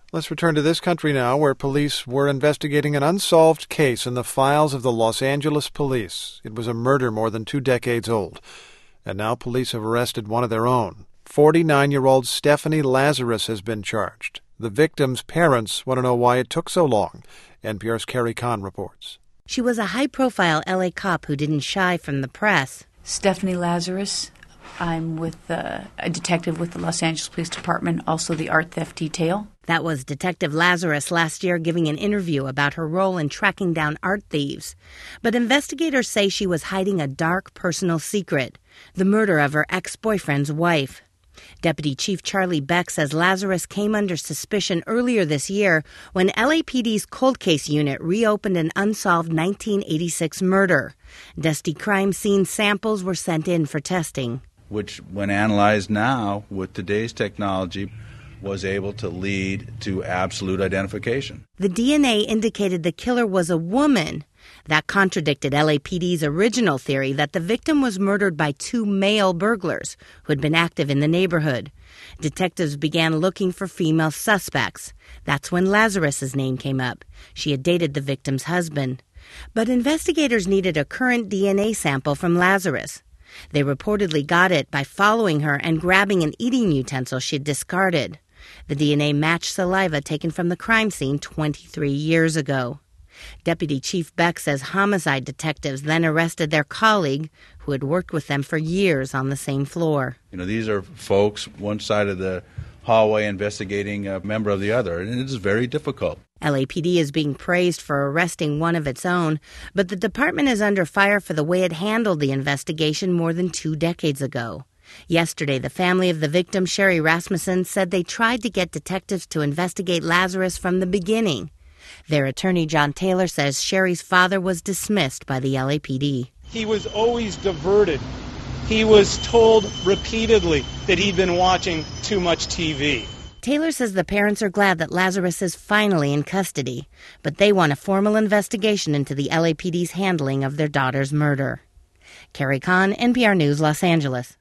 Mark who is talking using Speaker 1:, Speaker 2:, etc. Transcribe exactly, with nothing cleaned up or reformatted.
Speaker 1: Let's return to this country now, where police were investigating an unsolved case in the files of the Los Angeles police. It was a murder more than two decades old. And now police have arrested one of their own. forty-nine-year-old Stephanie Lazarus has been charged. The victim's parents want to know why it took so long. N P R's Carrie Kahn reports.
Speaker 2: She was a high-profile L A cop who didn't shy from the press.
Speaker 3: Stephanie Lazarus. I'm with uh, a detective with the Los Angeles Police Department, also the art theft detail.
Speaker 2: That was Detective Lazarus last year giving an interview about her role in tracking down art thieves. But investigators say she was hiding a dark personal secret, the murder of her ex-boyfriend's wife. Deputy Chief Charlie Beck says Lazarus came under suspicion earlier this year when L A P D's cold case unit reopened an unsolved nineteen eighty-six murder. Dusty crime scene samples were sent in for testing,
Speaker 4: which, when analyzed now with today's technology, was able to lead to absolute identification.
Speaker 2: The D N A indicated the killer was a woman. That contradicted L A P D's original theory that the victim was murdered by two male burglars who had been active in the neighborhood. Detectives began looking for female suspects. That's when Lazarus's name came up. She had dated the victim's husband. But investigators needed a current D N A sample from Lazarus. They reportedly got it by following her and grabbing an eating utensil she'd discarded. The D N A matched saliva taken from the crime scene twenty-three years ago. Deputy Chief Beck says homicide detectives then arrested their colleague who had worked with them for years on the same floor.
Speaker 4: You know, these are folks one side of the hallway investigating a member of the other, and it is very difficult.
Speaker 2: L A P D is being praised for arresting one of its own, but the department is under fire for the way it handled the investigation more than two decades ago. Yesterday, the family of the victim, Sherry Rasmussen, said they tried to get detectives to investigate Lazarus from the beginning. Their attorney, John Taylor, says Sherry's father was dismissed by the L A P D.
Speaker 5: He was always diverted. He was told repeatedly that he'd been watching too much T V.
Speaker 2: Taylor says the parents are glad that Lazarus is finally in custody, but they want a formal investigation into the L A P D's handling of their daughter's murder. Carrie Kahn, N P R News, Los Angeles.